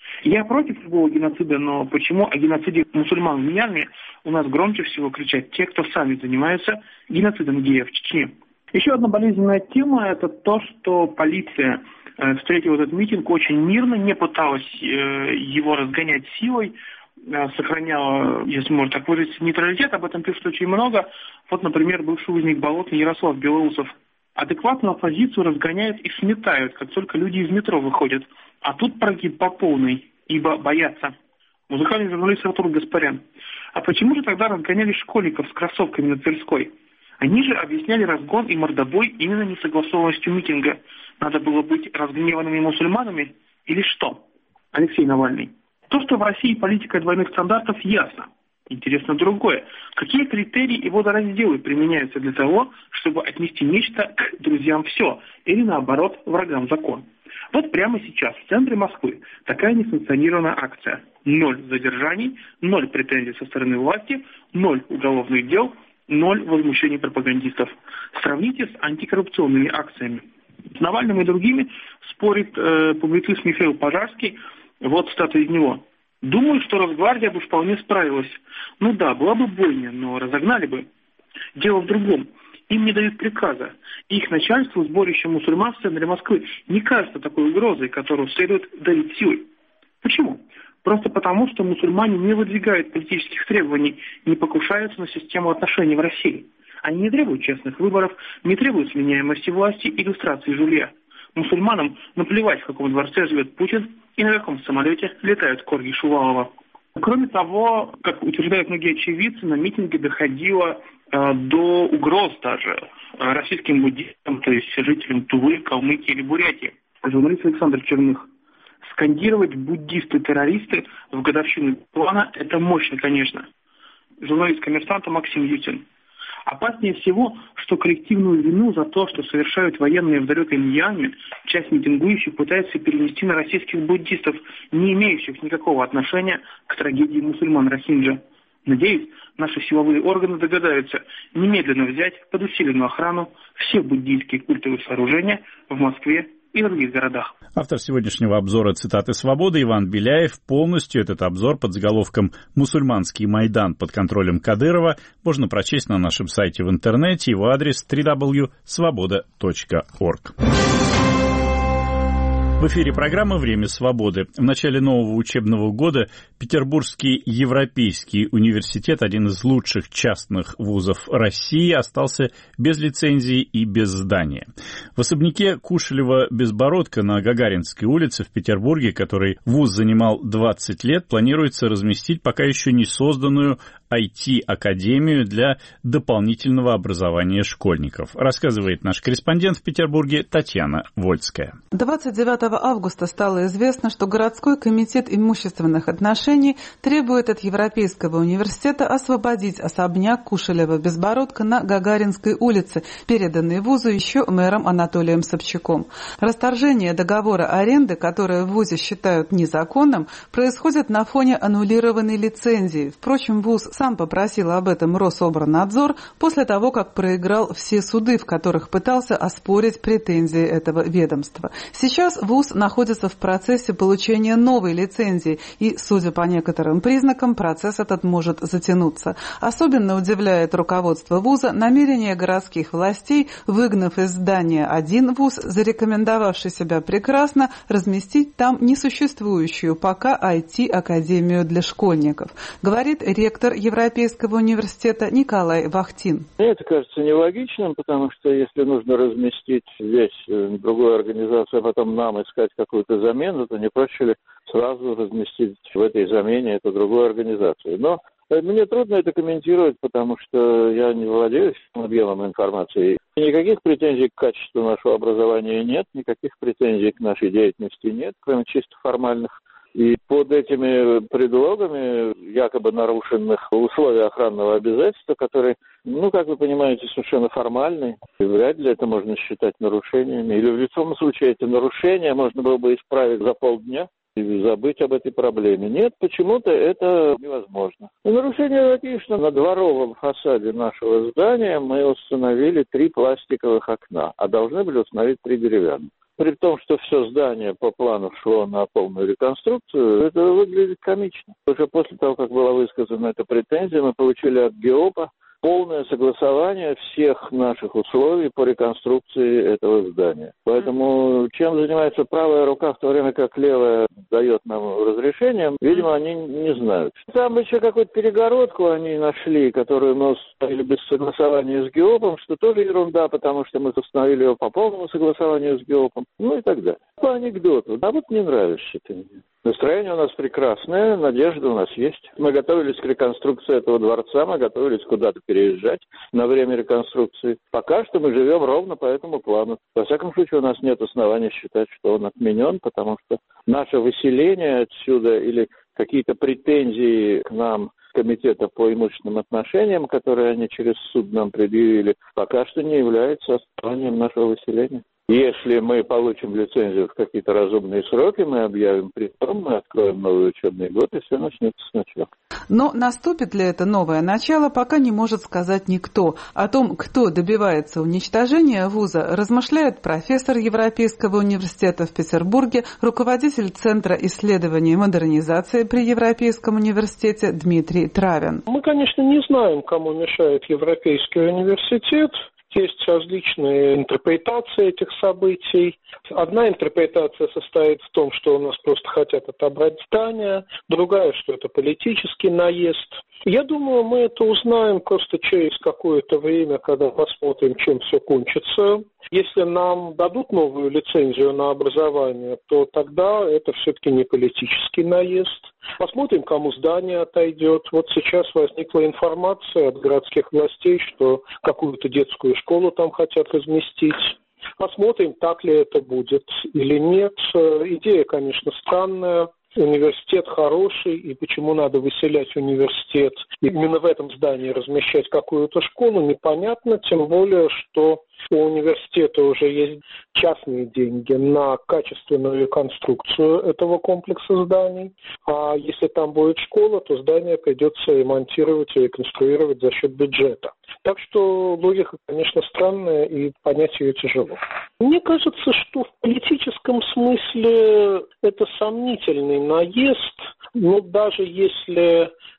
J: Я против любого геноцида, но почему о геноциде мусульман в Мьянме у нас громче всего кричат те, кто сами занимаются геноцидом геев в Чечне? Еще одна болезненная тема – это то, что полиция э, встретила этот митинг очень мирно, не пыталась э, его разгонять силой, э, сохраняла, если можно так выразиться, нейтралитет. Об этом пишут очень много. Вот, например, бывший узник Болотный Ярослав Белоусов. Адекватную оппозицию разгоняют и сметают, как только люди из метро выходят. А тут прогиб по полной, ибо боятся. Музыкальный журналист Артур Гаспарян. А почему же тогда разгоняли школьников с кроссовками на Тверской? Они же объясняли разгон и мордобой именно несогласованностью митинга. Надо было быть разгневанными мусульманами или что? Алексей Навальный. То, что в России политика двойных стандартов, ясно. Интересно другое. Какие критерии и водоразделы применяются для того, чтобы отнести нечто к друзьям все, или наоборот, врагам закон? Вот прямо сейчас в центре Москвы такая несанкционированная акция. Ноль задержаний, ноль претензий со стороны власти, ноль уголовных дел, ноль возмущений пропагандистов. Сравните с антикоррупционными акциями. С Навальным и другими спорит э, публицист Михаил Пожарский. Вот цитата из него. «Думаю, что Росгвардия бы вполне справилась. Ну да, была бы бойня, но разогнали бы. Дело в другом. Им не дают приказа. Их начальству, сборище мусульман в центре Москвы, не кажется такой угрозой, которую следует давить силой. Почему? Просто потому, что мусульмане не выдвигают политических требований, не покушаются на систему отношений в России. Они не требуют честных выборов, не требуют сменяемости власти и иллюстрации жулья. Мусульманам наплевать, в каком дворце живет Путин и на каком самолете летают корги Шувалова. Кроме того, как утверждают многие очевидцы, на митинге доходило э, до угроз даже э, российским буддистам, то есть жителям Тувы, Калмыкии или Бурятии. Журналист Александр Черных. Скандировать буддисты-террористы в годовщину плана – это мощно, конечно. Журналист «Коммерсанта» Максим Ютин. Опаснее всего, что коллективную вину за то, что совершают военные в далекой Мьянме, часть митингующих пытается перенести на российских буддистов, не имеющих никакого отношения к трагедии мусульман Рохинджа. Надеюсь, наши силовые органы догадаются немедленно взять под усиленную охрану все буддийские культовые сооружения в Москве и в других городах.
A: Автор сегодняшнего обзора «Цитаты свободы» Иван Беляев. Полностью этот обзор под заголовком «Мусульманский Майдан под контролем Кадырова» можно прочесть на нашем сайте в интернете. Его адрес дабл ю дабл ю дабл ю точка свобода точка орг. В эфире программа «Время свободы». В начале нового учебного года Петербургский Европейский университет, один из лучших частных вузов России, остался без лицензии и без здания. В особняке Кушелева-Безбородко на Гагаринской улице в Петербурге, который вуз занимал двадцать лет, планируется разместить пока еще не созданную ай ти-академию для дополнительного образования школьников, рассказывает наш корреспондент в Петербурге Татьяна Вольская.
K: двадцать девятого августа стало известно, что городской комитет имущественных отношений требует от Европейского университета освободить особняк Кушелева-Безбородко на Гагаринской улице, переданный вузу еще мэром Анатолием Собчаком. Расторжение договора аренды, которое в вузе считают незаконным, происходит на фоне аннулированной лицензии. Впрочем, вуз сам попросил об этом Рособорнадзор после того, как проиграл все суды, в которых пытался оспорить претензии этого ведомства. Сейчас вуз находится в процессе получения новой лицензии, и, судя по некоторым признакам, процесс этот может затянуться. Особенно удивляет руководство вуза намерение городских властей, выгнав из здания один вуз, зарекомендовавший себя прекрасно, разместить там несуществующую пока ай ти-академию для школьников, говорит ректор Европейского университета Николай Вахтин.
L: Мне это кажется нелогичным, потому что если нужно разместить здесь другую организацию, а потом нам искать какую-то замену, то не проще ли сразу разместить в этой замене эту другую организацию. Но мне трудно это комментировать, потому что я не владею объемом информации. Никаких претензий к качеству нашего образования нет, никаких претензий к нашей деятельности нет, кроме чисто формальных. И под этими предлогами якобы нарушенных условий охранного обязательства, которые, ну, как вы понимаете, совершенно формальны, и вряд ли это можно считать нарушениями. Или в любом случае эти нарушения можно было бы исправить за полдня и забыть об этой проблеме. Нет, почему-то это невозможно. И нарушения такие, что на дворовом фасаде нашего здания мы установили три пластиковых окна, а должны были установить три деревянных. При том, что все здание по плану шло на полную реконструкцию, это выглядит комично. Уже после того, как была высказана эта претензия, мы получили от ГИОПа полное согласование всех наших условий по реконструкции этого здания. Поэтому чем занимается правая рука, в то время как левая дает нам разрешение, видимо, они не знают. Там еще какую-то перегородку они нашли, которую мы установили без согласования с ГИОПом, что тоже ерунда, потому что мы установили ее по полному согласованию с ГИОПом, ну и так далее. По анекдоту. А вот не нравишься ты мне. Настроение у нас прекрасное, надежда у нас есть. Мы готовились к реконструкции этого дворца, мы готовились куда-то переезжать на время реконструкции. Пока что мы живем ровно по этому плану. Во всяком случае, у нас нет оснований считать, что он отменен, потому что наше выселение отсюда или какие-то претензии к нам комитета по имущественным отношениям, которые они через суд нам предъявили, пока что не является основанием нашего выселения. Если мы получим лицензию в какие-то разумные сроки, мы объявим притом, мы откроем новый учебный год, и все начнется сначала.
K: Но наступит ли это новое начало, пока не может сказать никто. О том, кто добивается уничтожения вуза, размышляет профессор Европейского университета в Петербурге, руководитель Центра исследований и модернизации при Европейском университете Дмитрий Травин.
C: Мы, конечно, не знаем, кому мешает Европейский университет. Есть различные интерпретации этих событий. Одна интерпретация состоит в том, что у нас просто хотят отобрать здание, другая, что это политический наезд. Я думаю, мы это узнаем просто через какое-то время, когда посмотрим, чем все кончится. Если нам дадут новую лицензию на образование, то тогда это все-таки не политический наезд. Посмотрим, кому здание отойдет. Вот сейчас возникла информация от городских властей, что какую-то детскую школу там хотят разместить. Посмотрим, так ли это будет или нет. Идея, конечно, странная. Университет хороший, и почему надо выселять университет, именно в этом здании размещать какую-то школу, непонятно, тем более, что у университета уже есть частные деньги на качественную реконструкцию этого комплекса зданий, а если там будет школа, то здание придется ремонтировать и реконструировать за счет бюджета. Так что логика, конечно, странная, и понять ее тяжело. Мне кажется, что в политическом смысле это сомнительный наезд, но даже если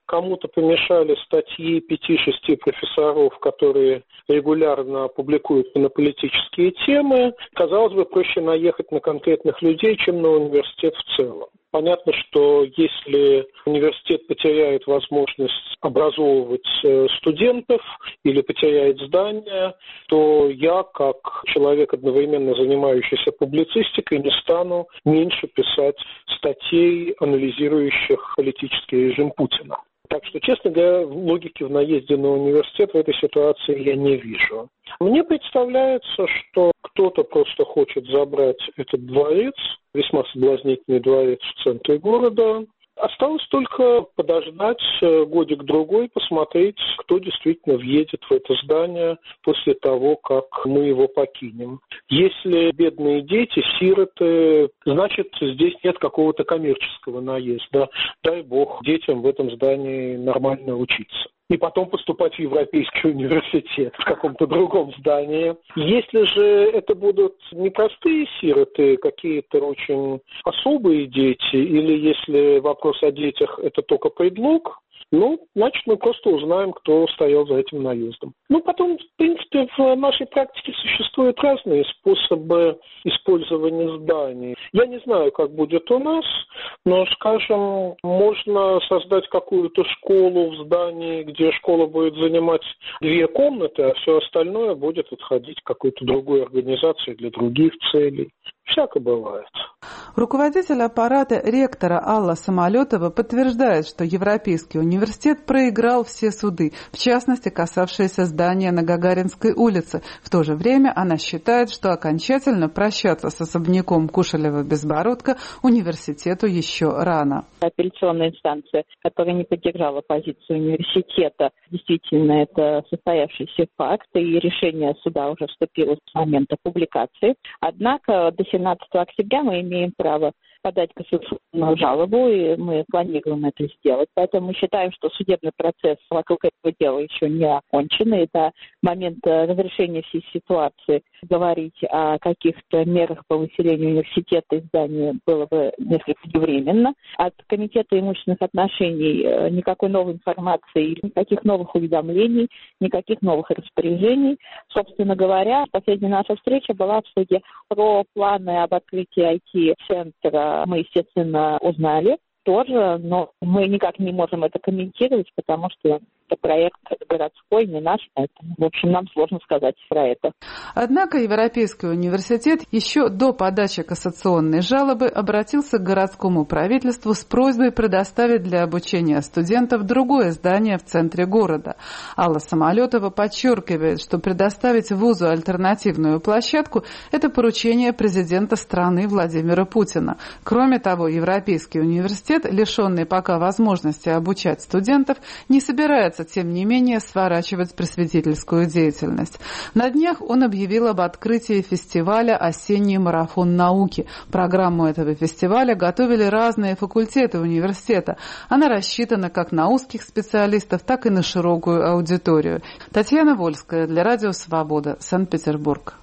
C: кому-то помешали статьи пяти-шести профессоров, которые регулярно публикуют на политические темы. Казалось бы, проще наехать на конкретных людей, чем на университет в целом. Понятно, что если университет потеряет возможность образовывать студентов или потеряет здание, то я, как человек, одновременно занимающийся публицистикой, не стану меньше писать статей, анализирующих политический режим Путина. Так что, честно говоря, логики в наезде на университет в этой ситуации я не вижу. Мне представляется, что кто-то просто хочет забрать этот дворец, весьма соблазнительный дворец в центре города. Осталось только подождать годик-другой, посмотреть, кто действительно въедет в это здание после того, как мы его покинем. Если бедные дети, сироты, значит, здесь нет какого-то коммерческого наезда. Дай бог детям в этом здании нормально учиться. И потом поступать в Европейский университет в каком-то другом здании. Если же это будут непростые сироты, какие-то очень особые дети, или если вопрос о детях – это только предлог, ну, значит, мы просто узнаем, кто стоял за этим наездом. Ну, потом, в принципе, в нашей практике существуют разные способы использования зданий. Я не знаю, как будет у нас, но, скажем, можно создать какую-то школу в здании, где школа будет занимать две комнаты, а все остальное будет отходить какой-то другой организации для других целей. Всяко бывает.
K: Руководитель аппарата ректора Алла Самолетова подтверждает, что Европейский университет проиграл все суды, в частности, касавшиеся здания на Гагаринской улице. В то же время она считает, что окончательно прощаться с особняком Кушелева-Безбородко университету еще рано.
M: Апелляционная инстанция, которая не поддержала позицию университета, действительно, это состоявшийся факт, и решение суда уже вступило с момента публикации. Однако до семнадцатого октября мы имеем право подать кассационную жалобу, и мы планируем это сделать. Поэтому мы считаем, что судебный процесс вокруг этого дела еще не окончен, и до момента разрешения всей ситуации говорить о каких-то мерах по выселению университета из здания было бы несколько невременно. От Комитета имущественных отношений никакой новой информации, никаких новых уведомлений, никаких новых распоряжений. Собственно говоря, последняя наша встреча была в суде. Про планы об открытии ай ти-центра мы, естественно, узнали тоже, но мы никак не можем это комментировать, потому что это проект городской, не наш, поэтому, в общем, нам сложно сказать про это.
K: Однако Европейский университет еще до подачи кассационной жалобы обратился к городскому правительству с просьбой предоставить для обучения студентов другое здание в центре города. Алла Самолетова подчеркивает, что предоставить вузу альтернативную площадку – это поручение президента страны Владимира Путина. Кроме того, Европейский университет, лишенный пока возможности обучать студентов, не собирается тем не менее, сворачивать просветительскую деятельность. На днях он объявил об открытии фестиваля «Осенний марафон науки». Программу этого фестиваля готовили разные факультеты университета. Она рассчитана как на узких специалистов, так и на широкую аудиторию. Татьяна Вольская для Радио Свобода, Санкт-Петербург.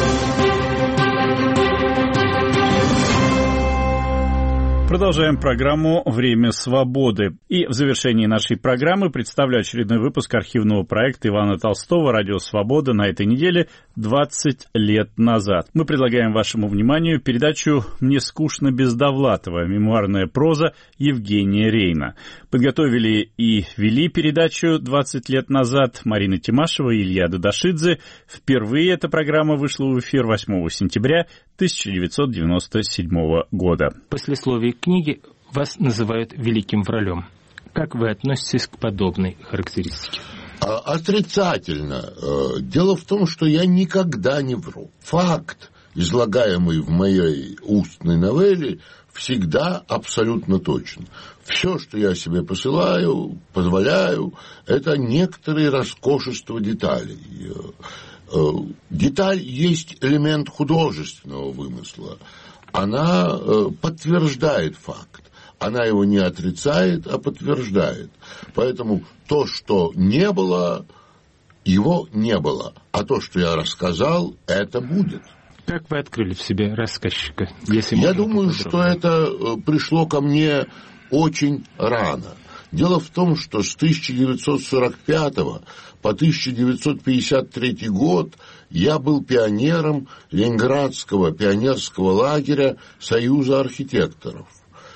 A: Продолжаем программу «Время свободы». И в завершении нашей программы представлю очередной выпуск архивного проекта Ивана Толстого «Радио Свобода» на этой неделе двадцать лет назад. Мы предлагаем вашему вниманию передачу «Мне скучно без Довлатова. Мемуарная проза» Евгения Рейна. Подготовили и вели передачу двадцать лет назад Марина Тимашева и Илья Дадашидзе. Впервые эта программа вышла в эфир восьмого сентября тысяча девятьсот девяносто седьмого года.
N: Послесловие книги вас называют великим вралем. Как вы относитесь к подобной характеристике?
O: Отрицательно. Дело в том, что я никогда не вру. Факт, излагаемый в моей устной новелле, всегда абсолютно точен. Все, что я себе посылаю, позволяю, это некоторые роскошества деталей. Деталь есть элемент художественного вымысла. Она подтверждает факт. Она его не отрицает, а подтверждает. Поэтому то, что не было, его не было. А то, что я рассказал, это будет.
N: Как вы открыли в себе рассказчика? Если
O: я думаю, что это пришло ко мне очень рано. Дело в том, что с тысяча девятьсот сорок пятого по тысяча девятьсот пятьдесят третий год я был пионером Ленинградского пионерского лагеря Союза архитекторов.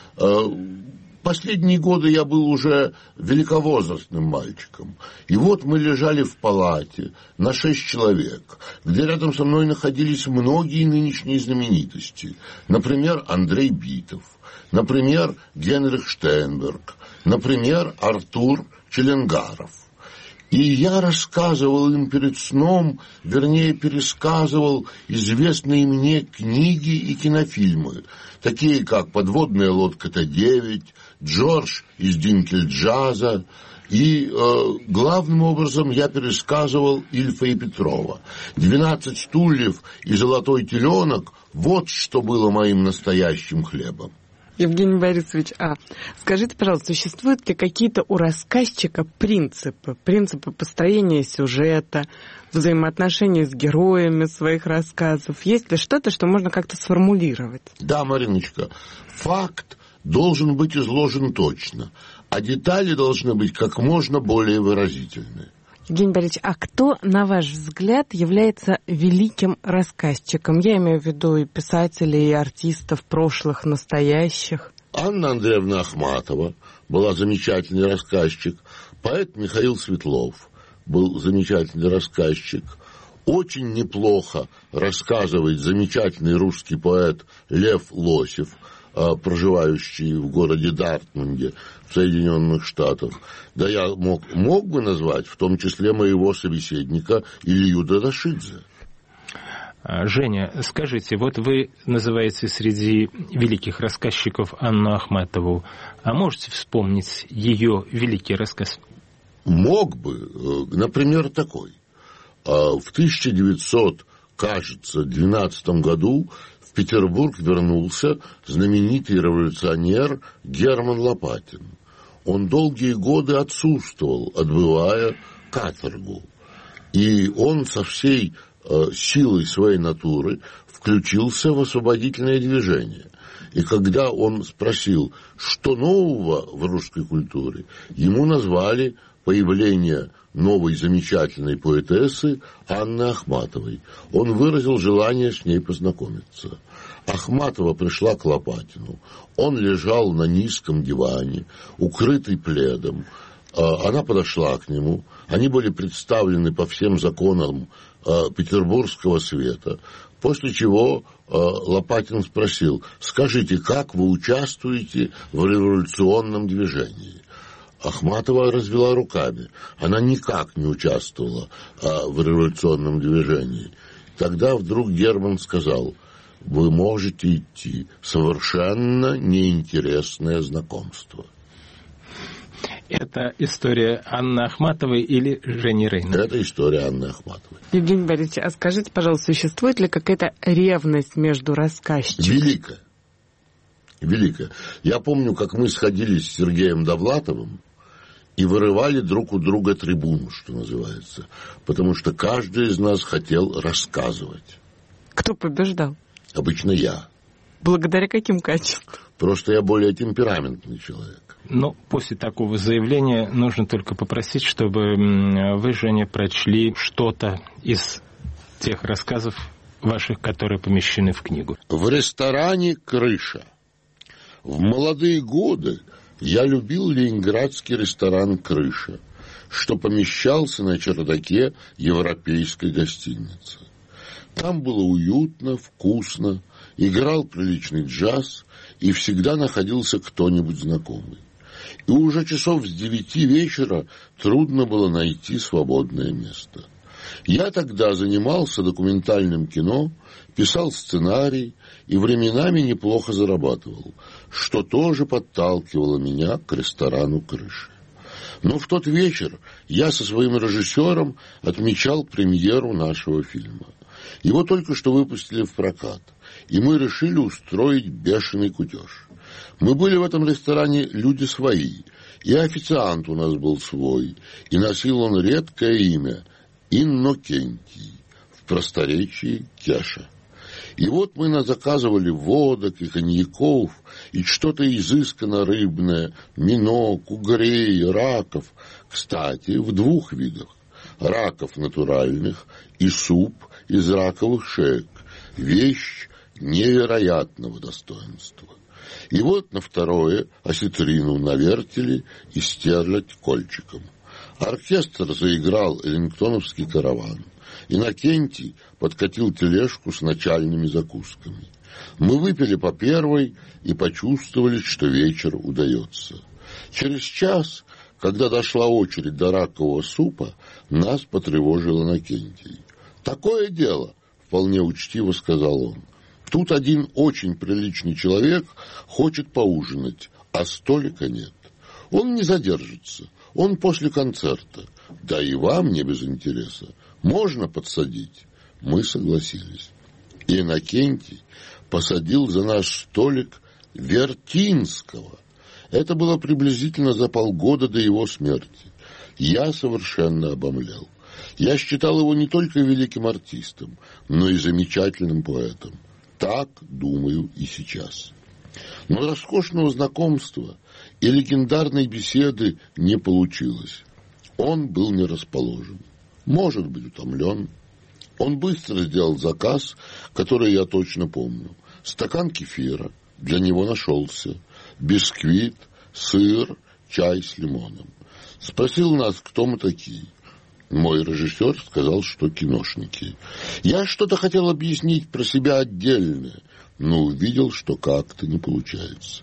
O: Последние годы я был уже великовозрастным мальчиком. И вот мы лежали в палате на шесть человек, где рядом со мной находились многие нынешние знаменитости. Например, Андрей Битов, например, Генрих Штейнберг, например, Артур Челенгаров. И я рассказывал им перед сном, вернее, пересказывал известные мне книги и кинофильмы, такие как «Подводная лодка Т девять», «Джордж из Динкельджаза». И э, главным образом я пересказывал Ильфа и Петрова. «Двенадцать стульев» и «Золотой теленок» — вот что было моим настоящим хлебом.
P: Евгений Борисович, а скажите, пожалуйста, существуют ли какие-то у рассказчика принципы, принципы построения сюжета, взаимоотношения с героями своих рассказов? Есть ли что-то, что можно как-то сформулировать?
O: Да, Мариночка, факт должен быть изложен точно, а детали должны быть как можно более выразительны.
P: Евгений Борисович, а кто, на ваш взгляд, является великим рассказчиком? Я имею в виду и писателей, и артистов прошлых, настоящих.
O: Анна Андреевна Ахматова была замечательный рассказчик. Поэт Михаил Светлов был замечательный рассказчик. Очень неплохо рассказывает замечательный русский поэт Лев Лосев, проживающий в городе Дартмунде в Соединенных Штатах. Да я мог, мог бы назвать в том числе моего собеседника Илью Дадашидзе.
N: Женя, скажите, вот вы называете среди великих рассказчиков Анну Ахматову, а можете вспомнить ее великий рассказ?
O: Мог бы, например, такой. В тысяча девятьсот, кажется, двенадцатом году в Петербург вернулся знаменитый революционер Герман Лопатин. Он долгие годы отсутствовал, отбывая каторгу. И он со всей э, силой своей натуры включился в освободительное движение. И когда он спросил, что нового в русской культуре, ему назвали появление новой замечательной поэтессы Анны Ахматовой. Он выразил желание с ней познакомиться. Ахматова пришла к Лопатину. Он лежал на низком диване, укрытый пледом. Она подошла к нему. Они были представлены по всем законам петербургского света. После чего Лопатин спросил: «Скажите, как вы участвуете в революционном движении?» Ахматова развела руками. Она никак не участвовала а, в революционном движении. Тогда вдруг Герман сказал: «Вы можете идти. Совершенно неинтересное знакомство».
N: Это история Анны Ахматовой или Жени Рейна?
O: Это история Анны Ахматовой.
P: Евгений Борисович, а скажите, пожалуйста, существует ли какая-то ревность между рассказчиками?
O: Великая. Великая. Я помню, как мы сходились с Сергеем Довлатовым и вырывали друг у друга трибуну, что называется, потому что каждый из нас хотел рассказывать.
P: Кто побеждал?
O: Обычно я.
P: Благодаря каким качествам?
O: Просто я более темпераментный человек.
N: Но после такого заявления нужно только попросить, чтобы вы, Женя, прочли что-то из тех рассказов ваших, которые помещены в книгу.
O: В ресторане «Крыша». В молодые годы я любил ленинградский ресторан «Крыша», что помещался на чердаке европейской гостиницы. Там было уютно, вкусно, играл приличный джаз, и всегда находился кто-нибудь знакомый. И уже часов с девяти вечера трудно было найти свободное место. Я тогда занимался документальным кино, писал сценарий и временами неплохо зарабатывал, что тоже подталкивало меня к ресторану «Крыша». Но в тот вечер я со своим режиссером отмечал премьеру нашего фильма. Его только что выпустили в прокат, и мы решили устроить бешеный кутеж. Мы были в этом ресторане люди свои, и официант у нас был свой, и носил он редкое имя — Иннокентий, в просторечии Кеша. И вот мы назаказывали водок и коньяков, и что-то изысканно рыбное, минок, угрей, раков. Кстати, в двух видах. Раков натуральных и суп из раковых шеек. Вещь невероятного достоинства. И вот на второе осетрину навертели и стерлядь кольчиком. Оркестр заиграл эллингтоновский караван. Иннокентий подкатил тележку с начальными закусками. Мы выпили по первой и почувствовали, что вечер удается. Через час, когда дошла очередь до ракового супа, нас потревожил Иннокентий. «Такое дело», — вполне учтиво сказал он. «Тут один очень приличный человек хочет поужинать, а столика нет. Он не задержится, он после концерта. Да и вам не без интереса. Можно подсадить?» Мы согласились. И Иннокентий посадил за наш столик Вертинского. Это было приблизительно за полгода до его смерти. Я совершенно обомлел. Я считал его не только великим артистом, но и замечательным поэтом. Так думаю и сейчас. Но роскошного знакомства и легендарной беседы не получилось. Он был не расположен. Может быть, утомлен. Он быстро сделал заказ, который я точно помню. Стакан кефира, для него нашелся. Бисквит, сыр, чай с лимоном. Спросил нас, кто мы такие. Мой режиссер сказал, что киношники. Я что-то хотел объяснить про себя отдельное, но увидел, что как-то не получается.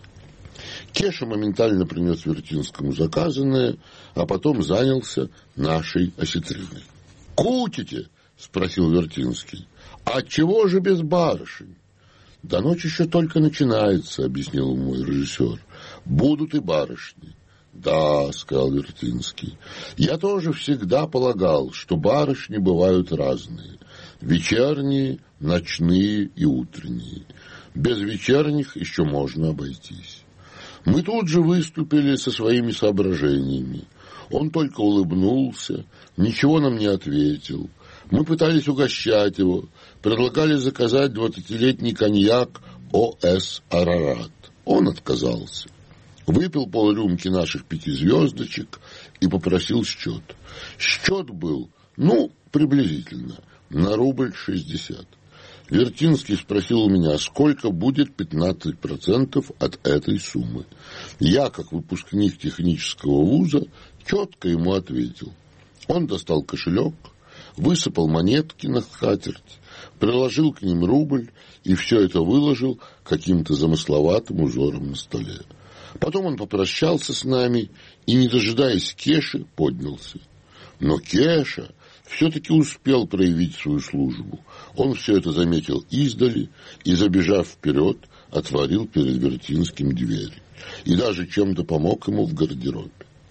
O: Кеша моментально принес Вертинскому заказанное, а потом занялся нашей осетриной. «Кутите?» — спросил Вертинский. «А чего же без барышень?» «Да ночь еще только начинается», — объяснил мой режиссер. «Будут и барышни». «Да», — сказал Вертинский, — «я тоже всегда полагал, что барышни бывают разные. Вечерние, ночные и утренние. Без вечерних еще можно обойтись». Мы тут же выступили со своими соображениями. Он только улыбнулся, ничего нам не ответил. Мы пытались угощать его, предлагали заказать двадцатилетний коньяк О С «Арарат». Он отказался. Выпил полрюмки наших пяти звездочек и попросил счет. Счет был, ну, приблизительно, на рубль шестьдесят. Вертинский спросил у меня, сколько будет пятнадцать процентов от этой суммы. Я, как выпускник технического вуза, четко ему ответил. Он достал кошелек, высыпал монетки на скатерть, приложил к ним рубль и все это выложил каким-то замысловатым узором на столе. Потом он попрощался с нами и, не дожидаясь Кеши, поднялся. Но Кеша все-таки успел проявить свою службу. Он все это заметил издали и, забежав вперед, отворил перед Вертинским дверь и даже чем-то помог ему в гардеробе.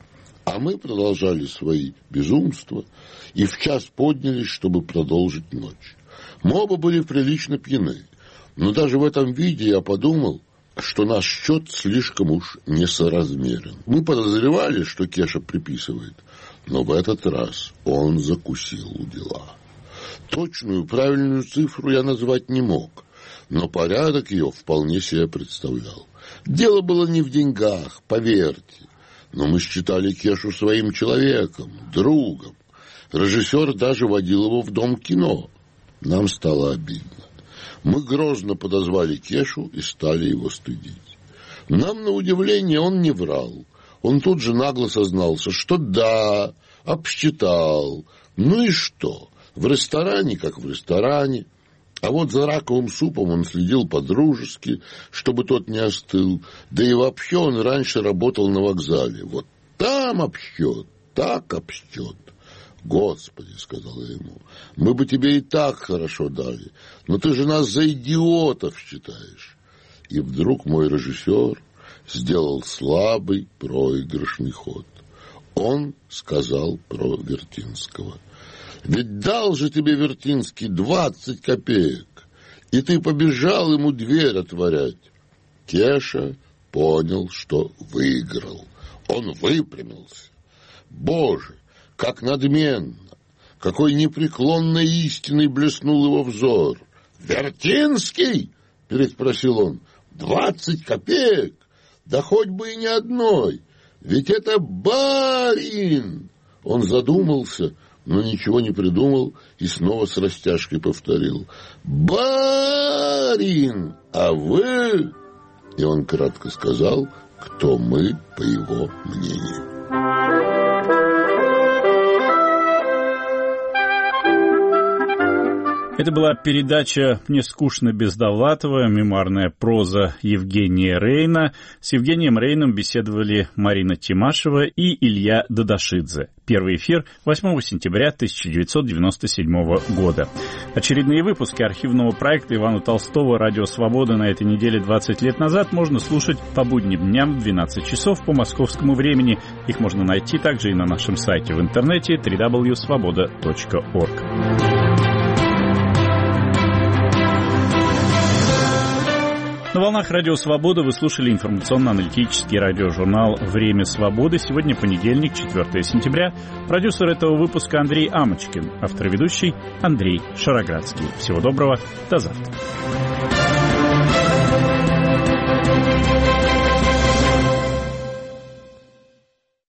O: А мы продолжали свои безумства и в час поднялись, чтобы продолжить ночь. Мы оба были прилично пьяны, но даже в этом виде я подумал, что наш счет слишком уж несоразмерен. Мы подозревали, что Кеша приписывает, но в этот раз он закусил у дела. Точную, правильную цифру я назвать не мог, но порядок ее вполне себе представлял. Дело было не в деньгах, поверьте, но мы считали Кешу своим человеком, другом. Режиссер даже водил его в дом кино. Нам стало обидно. Мы грозно подозвали Кешу и стали его стыдить. Нам, на удивление, он не врал. Он тут же нагло сознался, что да, обсчитал. Ну и что? В ресторане, как в ресторане. А вот за раковым супом он следил по-дружески, чтобы тот не остыл. Да и вообще он раньше работал на вокзале. Вот там обсчет, так обсчет. «Господи», — сказал я ему, — «мы бы тебе и так хорошо дали, но ты же нас за идиотов считаешь». И вдруг мой режиссер сделал слабый проигрышный ход. Он сказал про Вертинского. «Ведь дал же тебе Вертинский двадцать копеек, и ты побежал ему дверь отворять». Кеша понял, что выиграл. Он выпрямился. Боже, как надменно, какой непреклонной истиной блеснул его взор. «Вертинский?» — переспросил он. «Двадцать копеек? Да хоть бы и не одной. Ведь это барин!» Он задумался, но ничего не придумал и снова с растяжкой повторил. «Барин! А вы...» И он кратко сказал, кто мы, по его мнению.
A: Это была передача «Мне скучно без Довлатова», мемуарная проза Евгения Рейна. С Евгением Рейном беседовали Марина Тимашева и Илья Дадашидзе. Первый эфир восьмого сентября тысяча девятьсот девяносто седьмого года. Очередные выпуски архивного проекта Ивана Толстого «Радио Свобода» на этой неделе двадцать лет назад можно слушать по будним дням в двенадцать часов по московскому времени. Их можно найти также и на нашем сайте в интернете дабл ю дабл ю дабл ю точка свобода точка орг. На волнах Радио Свобода вы слушали информационно-аналитический радиожурнал «Время свободы». Сегодня понедельник, четвёртого сентября. Продюсер этого выпуска Андрей Амочкин. Автор и ведущий Андрей Шароградский. Всего доброго. До завтра.